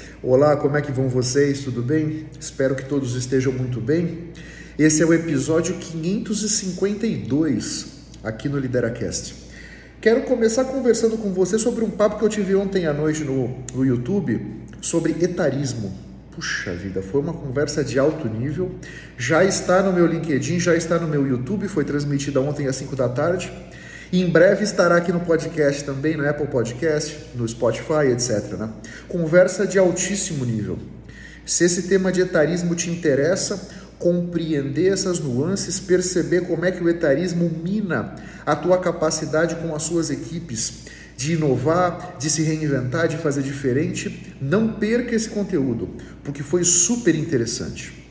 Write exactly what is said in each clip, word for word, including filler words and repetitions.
Olá, como é que vão vocês? Tudo bem? Espero que todos estejam muito bem. Esse é o episódio quinhentos e cinquenta e dois aqui no LideraCast. Quero começar conversando com você sobre um papo que eu tive ontem à noite no, no YouTube sobre etarismo. Puxa vida, foi uma conversa de alto nível. Já está no meu LinkedIn, já está no meu YouTube, foi transmitida ontem às cinco da tarde. E em breve estará aqui no podcast também, no Apple Podcast, no Spotify, etcétera. Né? Conversa de altíssimo nível. Se esse tema de etarismo te interessa, compreender essas nuances, perceber como é que o etarismo mina a tua capacidade com as suas equipes de inovar, de se reinventar, de fazer diferente, não perca esse conteúdo, porque foi super interessante.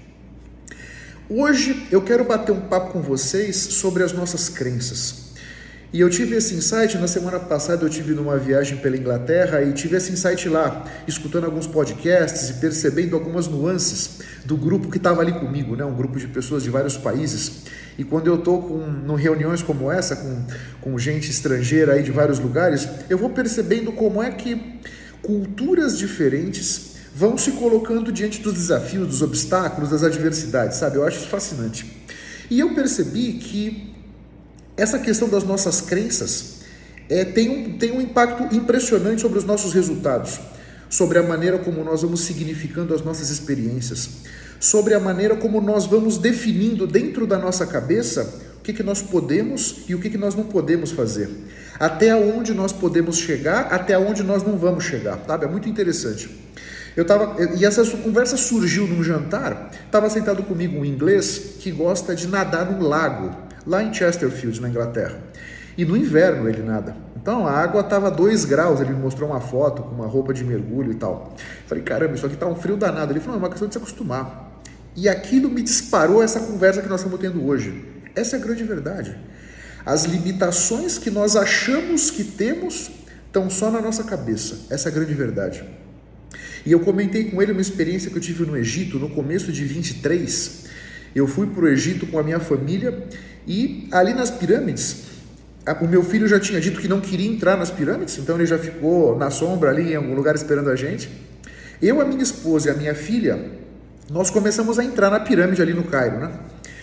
Hoje eu quero bater um papo com vocês sobre as nossas crenças. E eu tive esse insight, na semana passada eu tive numa viagem pela Inglaterra e tive esse insight lá, escutando alguns podcasts e percebendo algumas nuances do grupo que estava ali comigo, né? Um grupo de pessoas de vários países. E quando eu estou em reuniões como essa, com, com gente estrangeira aí de vários lugares, eu vou percebendo como é que culturas diferentes vão se colocando diante dos desafios, dos obstáculos, das adversidades, sabe? Eu acho isso fascinante. E eu percebi que essa questão das nossas crenças é, tem, um, tem um impacto impressionante sobre os nossos resultados, sobre a maneira como nós vamos significando as nossas experiências, sobre a maneira como nós vamos definindo dentro da nossa cabeça o que, que nós podemos e o que, que nós não podemos fazer, até onde nós podemos chegar, até onde nós não vamos chegar, sabe? É muito interessante. Eu tava, e essa conversa surgiu num jantar, estava sentado comigo um inglês que gosta de nadar num lago, lá em Chesterfield, na Inglaterra. E no inverno ele nada. Então a água estava dois graus, ele me mostrou uma foto com uma roupa de mergulho e tal. Falei, caramba, isso aqui tá um frio danado. Ele falou, não, é uma questão de se acostumar. E aquilo me disparou essa conversa que nós estamos tendo hoje. Essa é a grande verdade. As limitações que nós achamos que temos estão só na nossa cabeça. Essa é a grande verdade. E eu comentei com ele uma experiência que eu tive no Egito, no começo de vinte e três. Eu fui para o Egito com a minha família e ali nas pirâmides, o meu filho já tinha dito que não queria entrar nas pirâmides, então ele já ficou na sombra ali em algum lugar esperando a gente. Eu, a minha esposa e a minha filha, nós começamos a entrar na pirâmide ali no Cairo, né?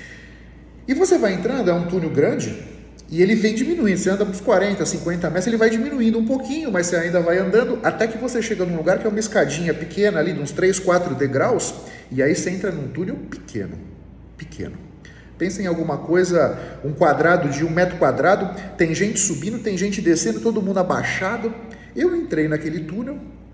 E você vai entrando, é um túnel grande e ele vem diminuindo, você anda uns quarenta, cinquenta metros, ele vai diminuindo um pouquinho, mas você ainda vai andando até que você chega num lugar que é uma escadinha pequena ali, de uns três, quatro degraus, e aí você entra num túnel pequeno. pequeno. Pensa em alguma coisa, um quadrado de um metro quadrado, tem gente subindo, tem gente descendo, todo mundo abaixado. Eu entrei naquele túnel,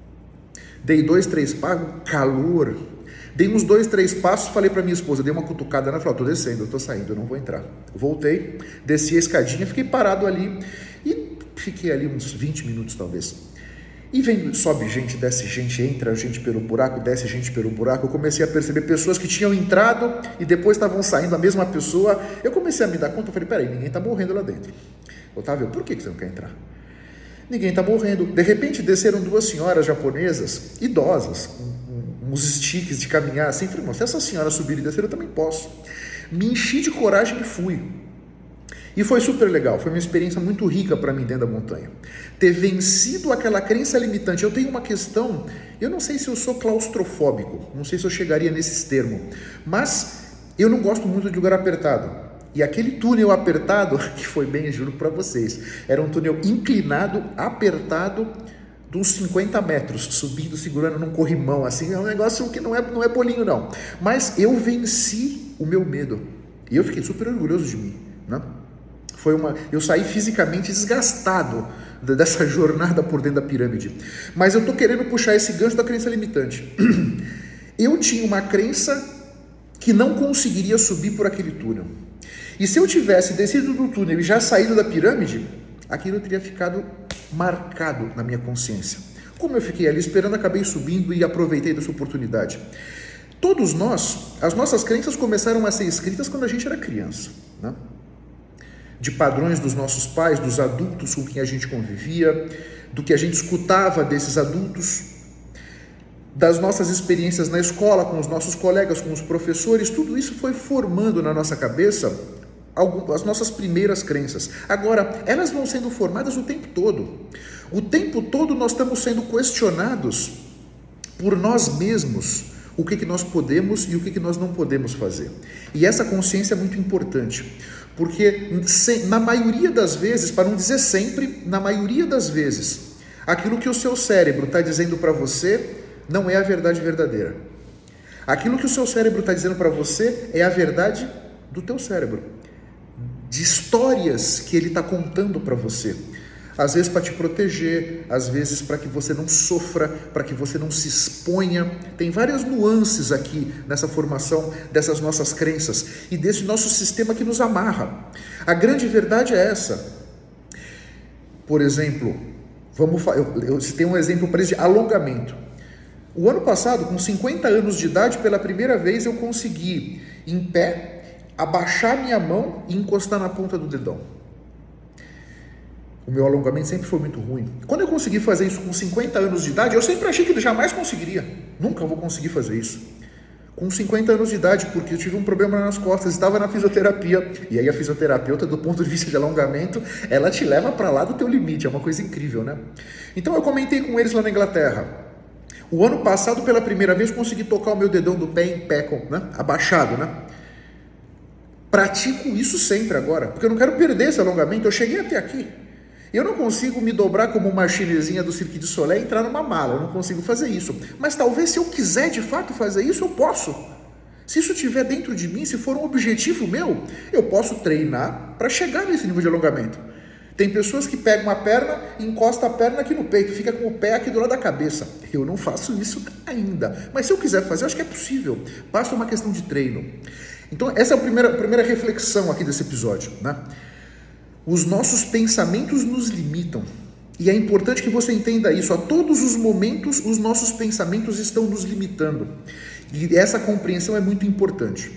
dei dois, três passos, calor. Dei uns dois, três passos, falei para minha esposa, dei uma cutucada, ela falou, tô descendo, eu tô saindo, eu não vou entrar. Voltei, desci a escadinha, fiquei parado ali e fiquei ali uns vinte minutos talvez. E vem, sobe gente, desce gente, entra gente pelo buraco, desce gente pelo buraco. Eu comecei a perceber pessoas que tinham entrado e depois estavam saindo, a mesma pessoa. Eu comecei a me dar conta, eu falei, peraí, ninguém está morrendo lá dentro. Otávio, por que você não quer entrar? Ninguém está morrendo. De repente desceram duas senhoras japonesas, idosas, com uns stickers de caminhar assim. Falei, se essas senhoras subirem e descerem, eu também posso. Me enchi de coragem e fui. E foi super legal, foi uma experiência muito rica para mim dentro da montanha. Ter vencido aquela crença limitante. Eu tenho uma questão, eu não sei se eu sou claustrofóbico, não sei se eu chegaria nesses termos, mas eu não gosto muito de lugar apertado. E aquele túnel apertado, que foi bem, juro para vocês, era um túnel inclinado, apertado, de uns cinquenta metros, subindo, segurando num corrimão, assim, é um negócio que não é, não é bolinho não. Mas eu venci o meu medo, e eu fiquei super orgulhoso de mim, né? Foi uma, eu saí fisicamente desgastado dessa jornada por dentro da pirâmide. Mas eu estou querendo puxar esse gancho da crença limitante. Eu tinha uma crença que não conseguiria subir por aquele túnel. E se eu tivesse descido do túnel e já saído da pirâmide, aquilo teria ficado marcado na minha consciência. Como eu fiquei ali esperando, acabei subindo e aproveitei dessa oportunidade. Todos nós, as nossas crenças começaram a ser escritas quando a gente era criança, né? De padrões dos nossos pais, dos adultos com quem a gente convivia, do que a gente escutava desses adultos, das nossas experiências na escola, com os nossos colegas, com os professores, tudo isso foi formando na nossa cabeça as nossas primeiras crenças. Agora, elas vão sendo formadas o tempo todo. O tempo todo nós estamos sendo questionados por nós mesmos o que, que nós podemos e o que, que nós não podemos fazer. E essa consciência é muito importante, porque na maioria das vezes, para não dizer sempre, na maioria das vezes, aquilo que o seu cérebro está dizendo para você não é a verdade verdadeira. Aquilo que o seu cérebro está dizendo para você é a verdade do teu cérebro, de histórias que ele está contando para você. Às vezes para te proteger, às vezes para que você não sofra, para que você não se exponha. Tem várias nuances aqui nessa formação dessas nossas crenças e desse nosso sistema que nos amarra. A grande verdade é essa. Por exemplo, vamos, eu, eu citei um exemplo para de alongamento. O ano passado, com cinquenta anos de idade, pela primeira vez eu consegui, em pé, abaixar minha mão e encostar na ponta do dedão. O meu alongamento sempre foi muito ruim. Quando eu consegui fazer isso com cinquenta anos de idade, eu sempre achei que eu jamais conseguiria. Nunca vou conseguir fazer isso. Com cinquenta anos de idade, porque eu tive um problema nas costas, estava na fisioterapia. E aí a fisioterapeuta, do ponto de vista de alongamento, ela te leva para lá do teu limite. É uma coisa incrível, né? Então eu comentei com eles lá na Inglaterra. O ano passado, pela primeira vez, consegui tocar o meu dedão do pé em pé, né? Abaixado, né? Pratico isso sempre agora, porque eu não quero perder esse alongamento. Eu cheguei até aqui. Eu não consigo me dobrar como uma chinesinha do Cirque du Soleil e entrar numa mala. Eu não consigo fazer isso. Mas talvez se eu quiser de fato fazer isso, eu posso. Se isso estiver dentro de mim, se for um objetivo meu, eu posso treinar para chegar nesse nível de alongamento. Tem pessoas que pegam a perna e encostam a perna aqui no peito, fica com o pé aqui do lado da cabeça. Eu não faço isso ainda. Mas se eu quiser fazer, eu acho que é possível. Basta uma questão de treino. Então essa é a primeira, a primeira reflexão aqui desse episódio, né? Os nossos pensamentos nos limitam. E é importante que você entenda isso. A todos os momentos, os nossos pensamentos estão nos limitando. E essa compreensão é muito importante.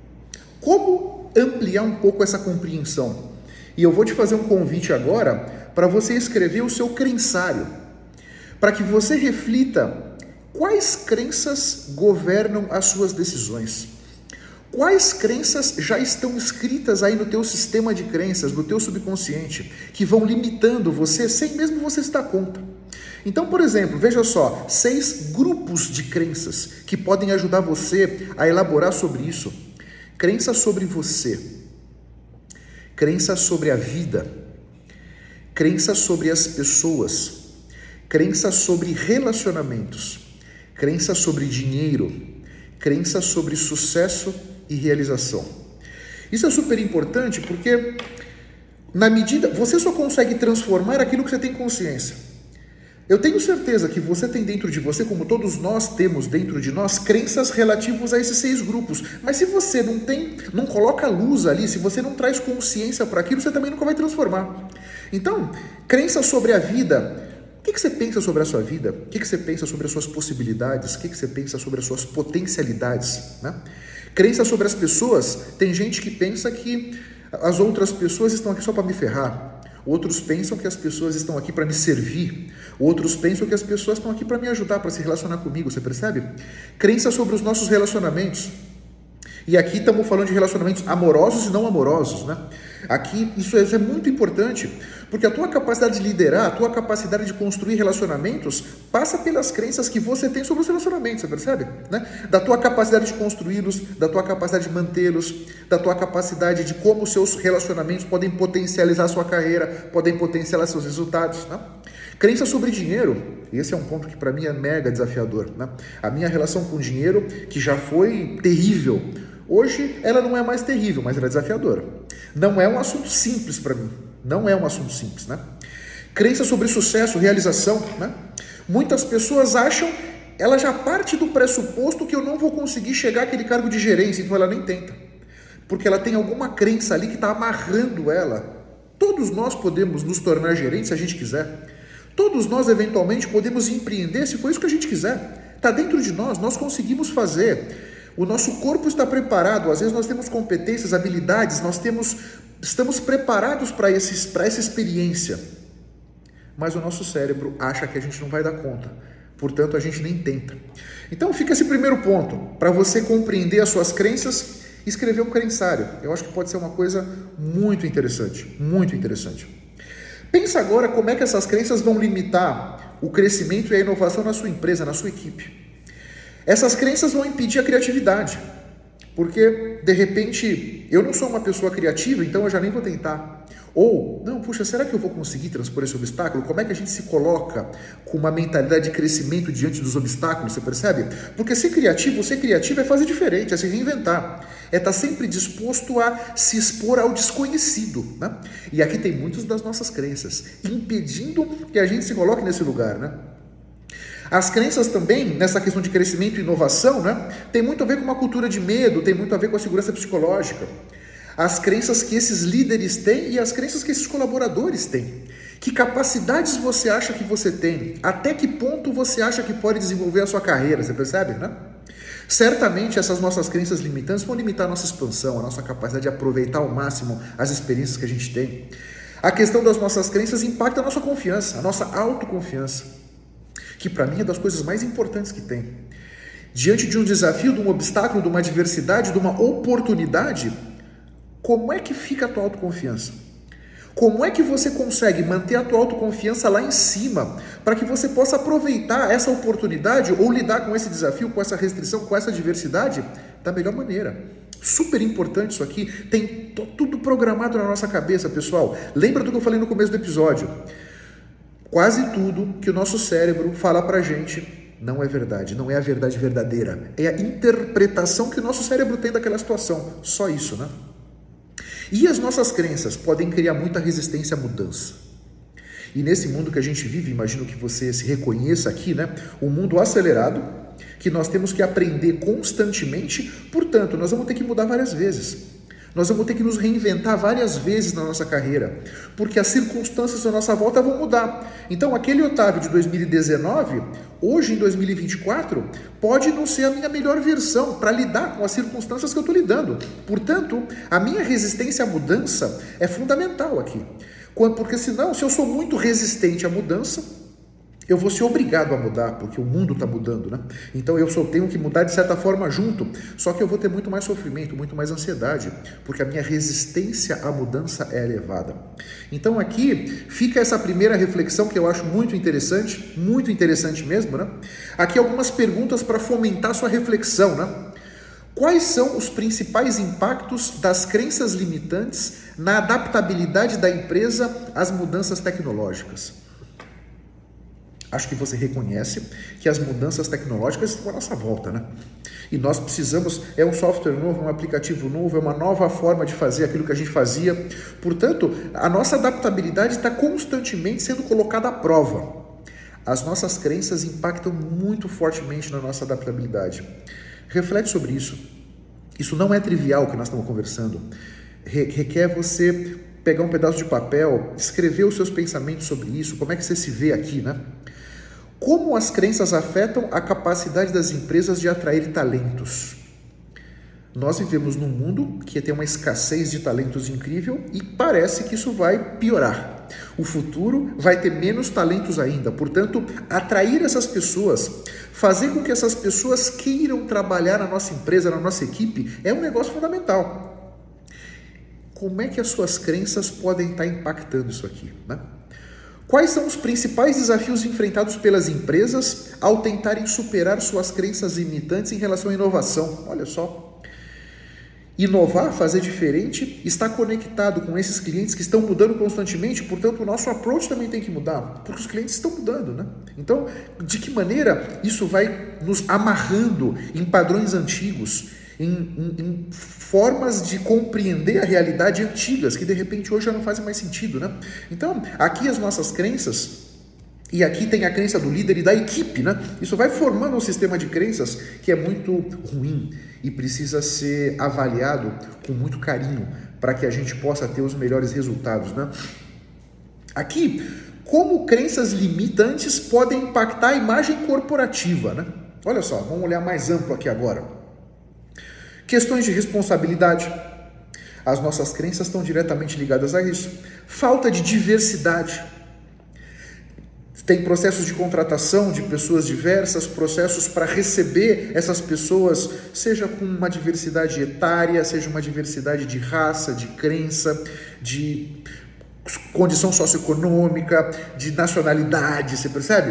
Como ampliar um pouco essa compreensão? E eu vou te fazer um convite agora para você escrever o seu crençário. Para que você reflita quais crenças governam as suas decisões. Quais crenças já estão escritas aí no teu sistema de crenças, no teu subconsciente, que vão limitando você sem mesmo você se dar conta? Então, por exemplo, veja só, seis grupos de crenças que podem ajudar você a elaborar sobre isso. Crença sobre você, crença sobre a vida, crença sobre as pessoas, crença sobre relacionamentos, crença sobre dinheiro, crença sobre sucesso e realização. Isso é super importante porque, na medida, você só consegue transformar aquilo que você tem consciência. Eu tenho certeza que você tem dentro de você, como todos nós temos dentro de nós, crenças relativas a esses seis grupos. Mas se você não tem, não coloca luz ali, se você não traz consciência para aquilo, você também nunca vai transformar. Então, crença sobre a vida. O que, que você pensa sobre a sua vida? O que, que você pensa sobre as suas possibilidades? O que, que você pensa sobre as suas potencialidades? Né? Crença sobre as pessoas. Tem gente que pensa que as outras pessoas estão aqui só para me ferrar. Outros pensam que as pessoas estão aqui para me servir. Outros pensam que as pessoas estão aqui para me ajudar, para se relacionar comigo. Você percebe? Crença sobre os nossos relacionamentos. E aqui estamos falando de relacionamentos amorosos e não amorosos, né? Aqui isso é muito importante, porque a tua capacidade de liderar, a tua capacidade de construir relacionamentos passa pelas crenças que você tem sobre os relacionamentos, você percebe? Né? Da tua capacidade de construí-los, da tua capacidade de mantê-los, da tua capacidade de como os seus relacionamentos podem potencializar a sua carreira, podem potencializar seus resultados, né? Crença sobre dinheiro, esse é um ponto que para mim é mega desafiador, né? A minha relação com o dinheiro, que já foi terrível, hoje ela não é mais terrível, mas ela é desafiadora. Não é um assunto simples para mim, não é um assunto simples, né? Crença sobre sucesso, realização, né? Muitas pessoas acham, ela já parte do pressuposto que eu não vou conseguir chegar àquele cargo de gerência, então ela nem tenta, porque ela tem alguma crença ali que está amarrando ela. Todos nós podemos nos tornar gerentes se a gente quiser. Todos nós, eventualmente, podemos empreender se for isso que a gente quiser. Está dentro de nós, nós conseguimos fazer. O nosso corpo está preparado, às vezes nós temos competências, habilidades, nós temos, estamos preparados para esses, para essa experiência. Mas o nosso cérebro acha que a gente não vai dar conta. Portanto, a gente nem tenta. Então, fica esse primeiro ponto. Para você compreender as suas crenças, escrever um crençário. Eu acho que pode ser uma coisa muito interessante. Muito interessante. Pensa agora como é que essas crenças vão limitar o crescimento e a inovação na sua empresa, na sua equipe. Essas crenças vão impedir a criatividade, porque, de repente, eu não sou uma pessoa criativa, então eu já nem vou tentar. Ou, não, puxa, será que eu vou conseguir transpor esse obstáculo? Como é que a gente se coloca com uma mentalidade de crescimento diante dos obstáculos, você percebe? Porque ser criativo, ser criativo é fazer diferente, é se reinventar. É estar sempre disposto a se expor ao desconhecido, né? E aqui tem muitas das nossas crenças, impedindo que a gente se coloque nesse lugar, né? As crenças também, nessa questão de crescimento e inovação, né, tem muito a ver com uma cultura de medo, tem muito a ver com a segurança psicológica. As crenças que esses líderes têm e as crenças que esses colaboradores têm. Que capacidades você acha que você tem? Até que ponto você acha que pode desenvolver a sua carreira? Você percebe, né? Certamente essas nossas crenças limitantes vão limitar a nossa expansão, a nossa capacidade de aproveitar ao máximo as experiências que a gente tem. A questão das nossas crenças impacta a nossa confiança, a nossa autoconfiança, que para mim é das coisas mais importantes que tem. Diante de um desafio, de um obstáculo, de uma adversidade, de uma oportunidade, como é que fica a tua autoconfiança? Como é que você consegue manter a tua autoconfiança lá em cima para que você possa aproveitar essa oportunidade ou lidar com esse desafio, com essa restrição, com essa adversidade da melhor maneira? Super importante isso aqui, tem tudo programado na nossa cabeça, pessoal. Lembra do que eu falei no começo do episódio? Quase tudo que o nosso cérebro fala pra gente não é verdade, não é a verdade verdadeira. É a interpretação que o nosso cérebro tem daquela situação. Só isso, né? E as nossas crenças podem criar muita resistência à mudança. E nesse mundo que a gente vive, imagino que você se reconheça aqui, né? Um mundo acelerado, que nós temos que aprender constantemente, portanto, nós vamos ter que mudar várias vezes. Nós vamos ter que nos reinventar várias vezes na nossa carreira, porque as circunstâncias à nossa volta vão mudar. Então, aquele Otávio de dois mil e dezenove, hoje em dois mil e vinte e quatro, pode não ser a minha melhor versão para lidar com as circunstâncias que eu estou lidando. Portanto, a minha resistência à mudança é fundamental aqui. Porque senão, se eu sou muito resistente à mudança, eu vou ser obrigado a mudar, porque o mundo está mudando, né? Então eu só tenho que mudar de certa forma junto, só que eu vou ter muito mais sofrimento, muito mais ansiedade, porque a minha resistência à mudança é elevada. Então aqui fica essa primeira reflexão que eu acho muito interessante, muito interessante mesmo, né? Aqui algumas perguntas para fomentar sua reflexão, né? Quais são os principais impactos das crenças limitantes na adaptabilidade da empresa às mudanças tecnológicas? Acho que você reconhece que as mudanças tecnológicas estão à nossa volta, né? E nós precisamos, é um software novo, um aplicativo novo, é uma nova forma de fazer aquilo que a gente fazia. Portanto, a nossa adaptabilidade está constantemente sendo colocada à prova. As nossas crenças impactam muito fortemente na nossa adaptabilidade. Reflete sobre isso. Isso não é trivial o que nós estamos conversando. Re- requer você pegar um pedaço de papel, escrever os seus pensamentos sobre isso, como é que você se vê aqui, né? Como as crenças afetam a capacidade das empresas de atrair talentos? Nós vivemos num mundo que tem uma escassez de talentos incrível e parece que isso vai piorar. O futuro vai ter menos talentos ainda. Portanto, atrair essas pessoas, fazer com que essas pessoas queiram trabalhar na nossa empresa, na nossa equipe, é um negócio fundamental. Como é que as suas crenças podem estar impactando isso aqui, né? Quais são os principais desafios enfrentados pelas empresas ao tentarem superar suas crenças limitantes em relação à inovação? Olha só. Inovar, fazer diferente, está conectado com esses clientes que estão mudando constantemente, portanto o nosso approach também tem que mudar, porque os clientes estão mudando, né? Então, de que maneira isso vai nos amarrando em padrões antigos, Em, em, em formas de compreender a realidade antigas, que de repente hoje já não fazem mais sentido, né? Então, aqui as nossas crenças, e aqui tem a crença do líder e da equipe, né? Isso vai formando um sistema de crenças que é muito ruim e precisa ser avaliado com muito carinho para que a gente possa ter os melhores resultados, né? Aqui, como crenças limitantes podem impactar a imagem corporativa, né? Olha só, vamos olhar mais amplo aqui agora. Questões de responsabilidade. As nossas crenças estão diretamente ligadas a isso. Falta de diversidade. Tem processos de contratação de pessoas diversas, processos para receber essas pessoas, seja com uma diversidade etária, seja uma diversidade de raça, de crença, de condição socioeconômica, de nacionalidade, você percebe?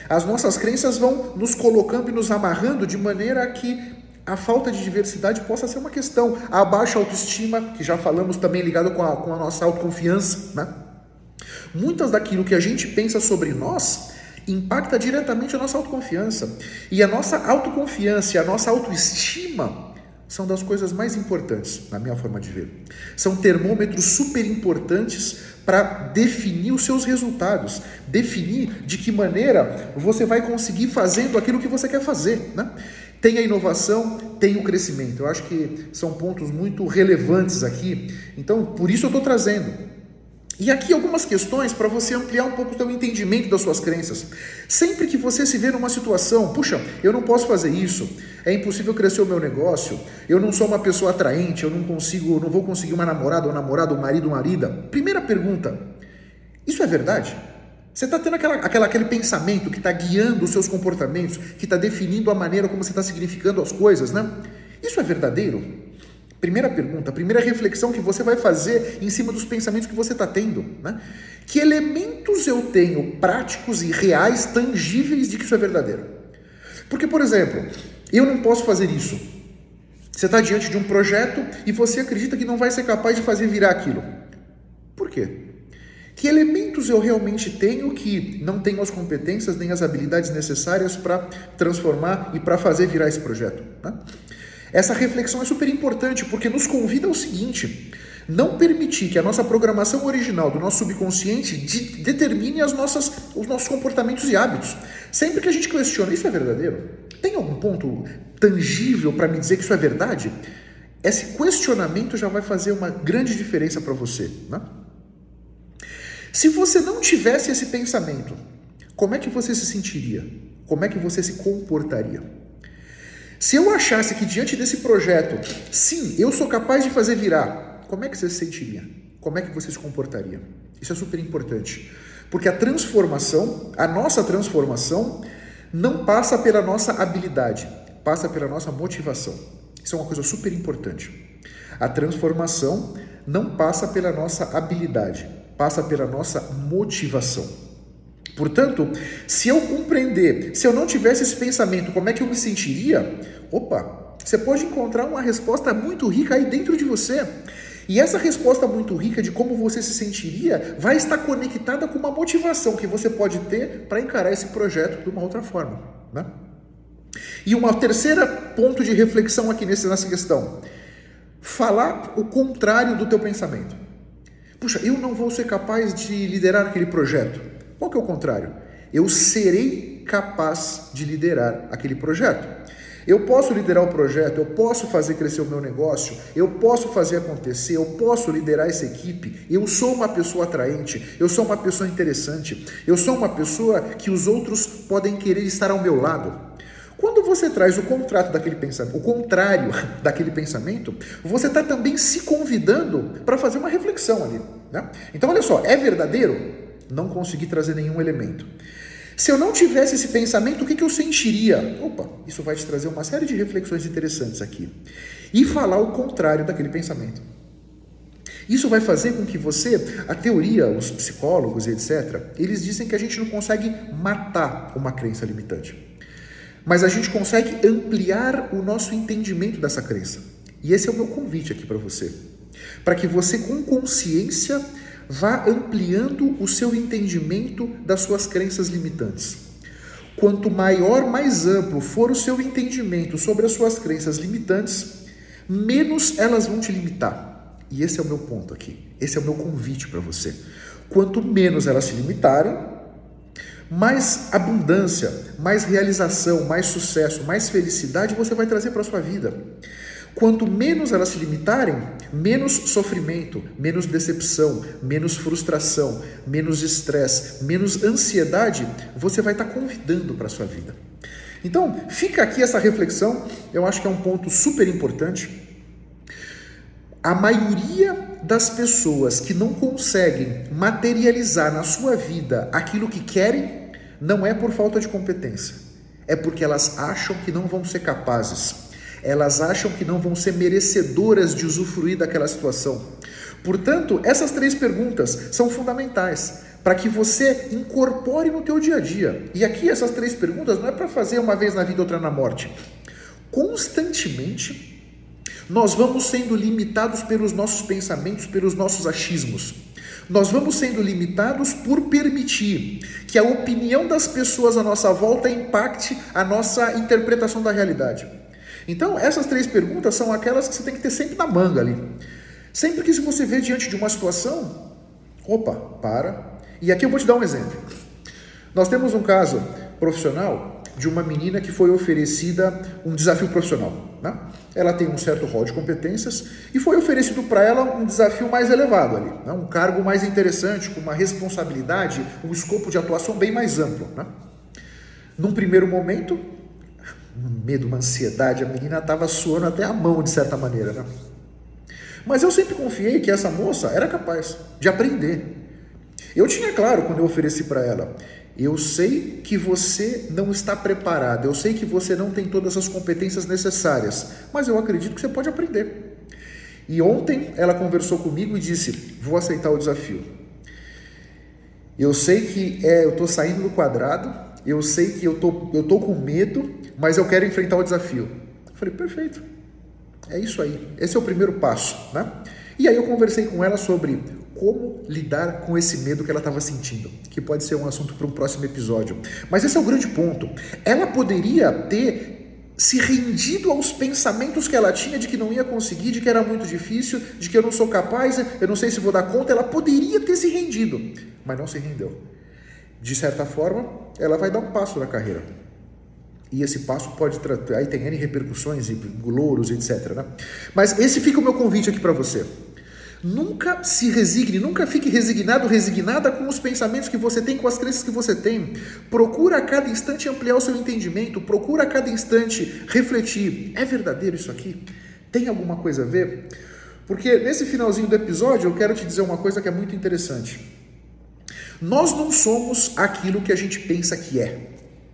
As nossas crenças vão nos colocando e nos amarrando de maneira que a falta de diversidade possa ser uma questão. A baixa autoestima, que já falamos também ligado com a, com a nossa autoconfiança, né? Muitas daquilo que a gente pensa sobre nós impacta diretamente a nossa autoconfiança. E a nossa autoconfiança e a nossa autoestima são das coisas mais importantes, na minha forma de ver. São termômetros super importantes para definir os seus resultados, definir de que maneira você vai conseguir fazendo aquilo que você quer fazer, né? Tem a inovação, tem o crescimento. Eu acho que são pontos muito relevantes aqui. Então, por isso eu estou trazendo. E aqui algumas questões para você ampliar um pouco o seu entendimento das suas crenças. Sempre que você se vê numa situação, puxa, eu não posso fazer isso, é impossível crescer o meu negócio, eu não sou uma pessoa atraente, eu não consigo, não vou conseguir uma namorada ou namorado, ou marido ou marida. Primeira pergunta, isso é verdade? Você está tendo aquela, aquela, aquele pensamento que está guiando os seus comportamentos, que está definindo a maneira como você está significando as coisas, né? Isso é verdadeiro? Primeira pergunta, primeira reflexão que você vai fazer em cima dos pensamentos que você está tendo, né? Que elementos eu tenho práticos e reais, tangíveis de que isso é verdadeiro? Porque, por exemplo, eu não posso fazer isso. Você está diante de um projeto e você acredita que não vai ser capaz de fazer virar aquilo. Por quê? Que elementos eu realmente tenho que não tenho as competências nem as habilidades necessárias para transformar e para fazer virar esse projeto, né? Essa reflexão é super importante porque nos convida ao seguinte: não permitir que a nossa programação original do nosso subconsciente de, determine as nossas, os nossos comportamentos e hábitos. Sempre que a gente questiona, isso é verdadeiro? Tem algum ponto tangível para me dizer que isso é verdade? Esse questionamento já vai fazer uma grande diferença para você, né? Se você não tivesse esse pensamento, como é que você se sentiria? Como é que você se comportaria? Se eu achasse que diante desse projeto, sim, eu sou capaz de fazer virar, como é que você se sentiria? Como é que você se comportaria? Isso é super importante, porque a transformação, a nossa transformação, não passa pela nossa habilidade, passa pela nossa motivação. Isso é uma coisa super importante. A transformação não passa pela nossa habilidade, passa pela nossa motivação. Portanto, se eu compreender, se eu não tivesse esse pensamento, como é que eu me sentiria? Opa, você pode encontrar uma resposta muito rica aí dentro de você. E essa resposta muito rica de como você se sentiria vai estar conectada com uma motivação que você pode ter para encarar esse projeto de uma outra forma, né? E uma terceira ponto de reflexão aqui nessa questão. Falar o contrário do teu pensamento. Puxa, eu não vou ser capaz de liderar aquele projeto. Qual que é o contrário? Eu serei capaz de liderar aquele projeto. Eu posso liderar o projeto, eu posso fazer crescer o meu negócio, eu posso fazer acontecer, eu posso liderar essa equipe, eu sou uma pessoa atraente, eu sou uma pessoa interessante, eu sou uma pessoa que os outros podem querer estar ao meu lado. Quando você traz o contrário daquele pensamento, o contrário daquele pensamento, você está também se convidando para fazer uma reflexão ali, né? Então, olha só, é verdadeiro? Não consegui trazer nenhum elemento. Se eu não tivesse esse pensamento, o que, que eu sentiria? Opa, isso vai te trazer uma série de reflexões interessantes aqui. E falar o contrário daquele pensamento. Isso vai fazer com que você, a teoria, os psicólogos e etcétera, eles dizem que a gente não consegue matar uma crença limitante. Mas a gente consegue ampliar o nosso entendimento dessa crença. E esse é o meu convite aqui para você. Para que você, com consciência, vá ampliando o seu entendimento das suas crenças limitantes. Quanto maior, mais amplo for o seu entendimento sobre as suas crenças limitantes, menos elas vão te limitar. E esse é o meu ponto aqui. Esse é o meu convite para você. Quanto menos elas se limitarem, mais abundância, mais realização, mais sucesso, mais felicidade você vai trazer para a sua vida. Quanto menos elas se limitarem, menos sofrimento, menos decepção, menos frustração, menos estresse, menos ansiedade você vai estar convidando para a sua vida. Então, fica aqui essa reflexão, eu acho que é um ponto super importante. A maioria das pessoas que não conseguem materializar na sua vida aquilo que querem, não é por falta de competência, é porque elas acham que não vão ser capazes. Elas acham que não vão ser merecedoras de usufruir daquela situação. Portanto, essas três perguntas são fundamentais para que você incorpore no teu dia a dia. E aqui essas três perguntas não é para fazer uma vez na vida, outra na morte. Constantemente, nós vamos sendo limitados pelos nossos pensamentos, pelos nossos achismos. Nós vamos sendo limitados por permitir que a opinião das pessoas à nossa volta impacte a nossa interpretação da realidade. Então, essas três perguntas são aquelas que você tem que ter sempre na manga ali. Sempre que você vê diante de uma situação, opa, para. E aqui eu vou te dar um exemplo. Nós temos um caso profissional de uma menina que foi oferecida um desafio profissional, né? Ela tem um certo rol de competências e foi oferecido para ela um desafio mais elevado ali, né? Um cargo mais interessante, com uma responsabilidade, um escopo de atuação bem mais amplo, né? Num primeiro momento, um medo, uma ansiedade, a menina estava suando até a mão de certa maneira, né? Mas eu sempre confiei que essa moça era capaz de aprender. Eu tinha claro quando eu ofereci para ela, eu sei que você não está preparado, eu sei que você não tem todas as competências necessárias, mas eu acredito que você pode aprender. E ontem ela conversou comigo e disse, vou aceitar o desafio. Eu sei que é, eu estou saindo do quadrado, eu sei que eu tô, eu tô com medo, mas eu quero enfrentar o desafio. Eu falei, perfeito, é isso aí, esse é o primeiro passo, né? E aí eu conversei com ela sobre como lidar com esse medo que ela estava sentindo, que pode ser um assunto para um próximo episódio. Mas esse é o grande ponto. Ela poderia ter se rendido aos pensamentos que ela tinha de que não ia conseguir, de que era muito difícil, de que eu não sou capaz, eu não sei se vou dar conta. Ela poderia ter se rendido, mas não se rendeu. De certa forma, ela vai dar um passo na carreira. E esse passo pode tratar, aí tem N repercussões e louros, etcétera, né? Mas esse fica o meu convite aqui para você. Nunca se resigne, nunca fique resignado, resignada com os pensamentos que você tem, com as crenças que você tem. Procura a cada instante ampliar o seu entendimento, procura a cada instante refletir. É verdadeiro isso aqui? Tem alguma coisa a ver? Porque nesse finalzinho do episódio eu quero te dizer uma coisa que é muito interessante. Nós não somos aquilo que a gente pensa que é.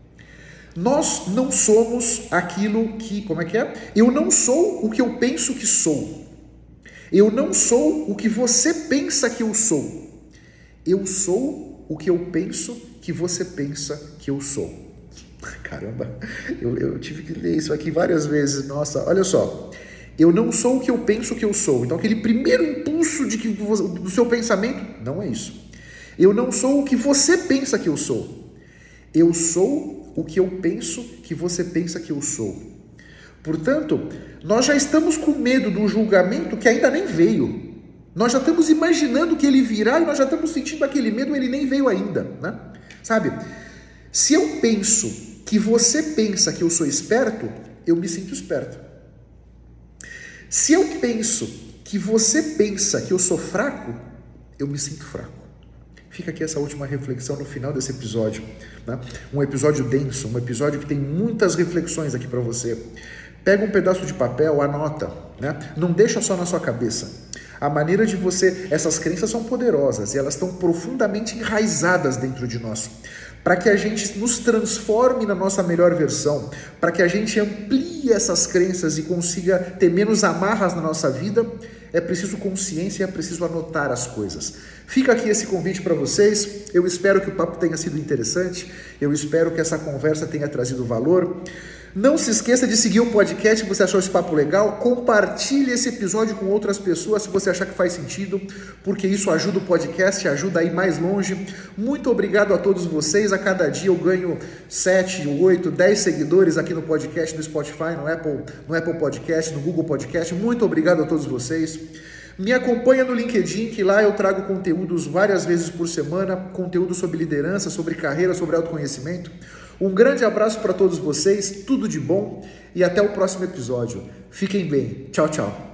Nós não somos aquilo que... Como é que é? Eu não sou o que eu penso que sou. Eu não sou o que você pensa que eu sou. Eu sou o que eu penso que você pensa que eu sou. Caramba, eu, eu tive que ler isso aqui várias vezes. Nossa, olha só. Eu não sou o que eu penso que eu sou. Então aquele primeiro impulso de que, do seu pensamento, não é isso. Eu não sou o que você pensa que eu sou. Eu sou o que eu penso que você pensa que eu sou. Portanto, nós já estamos com medo do julgamento que ainda nem veio. Nós já estamos imaginando que ele virá e nós já estamos sentindo aquele medo, ele nem veio ainda, né? Sabe? Se eu penso que você pensa que eu sou esperto, eu me sinto esperto. Se eu penso que você pensa que eu sou fraco, eu me sinto fraco. Fica aqui essa última reflexão no final desse episódio, né? Um episódio denso, um episódio que tem muitas reflexões aqui para você. Pega um pedaço de papel, anota, né? Não deixa só na sua cabeça. A maneira de você... Essas crenças são poderosas e elas estão profundamente enraizadas dentro de nós. Para que a gente nos transforme na nossa melhor versão, para que a gente amplie essas crenças e consiga ter menos amarras na nossa vida, é preciso consciência, é preciso anotar as coisas. Fica aqui esse convite para vocês. Eu espero que o papo tenha sido interessante. Eu espero que essa conversa tenha trazido valor. Não se esqueça de seguir o podcast se você achou esse papo legal. Compartilhe esse episódio com outras pessoas se você achar que faz sentido, porque isso ajuda o podcast, ajuda a ir mais longe. Muito obrigado a todos vocês. A cada dia eu ganho sete, oito, dez seguidores aqui no podcast, no Spotify, no Apple, no Apple Podcast, no Google Podcast. Muito obrigado a todos vocês. Me acompanha no LinkedIn, que lá eu trago conteúdos várias vezes por semana, conteúdo sobre liderança, sobre carreira, sobre autoconhecimento. Um grande abraço para todos vocês, tudo de bom e até o próximo episódio. Fiquem bem. Tchau, tchau.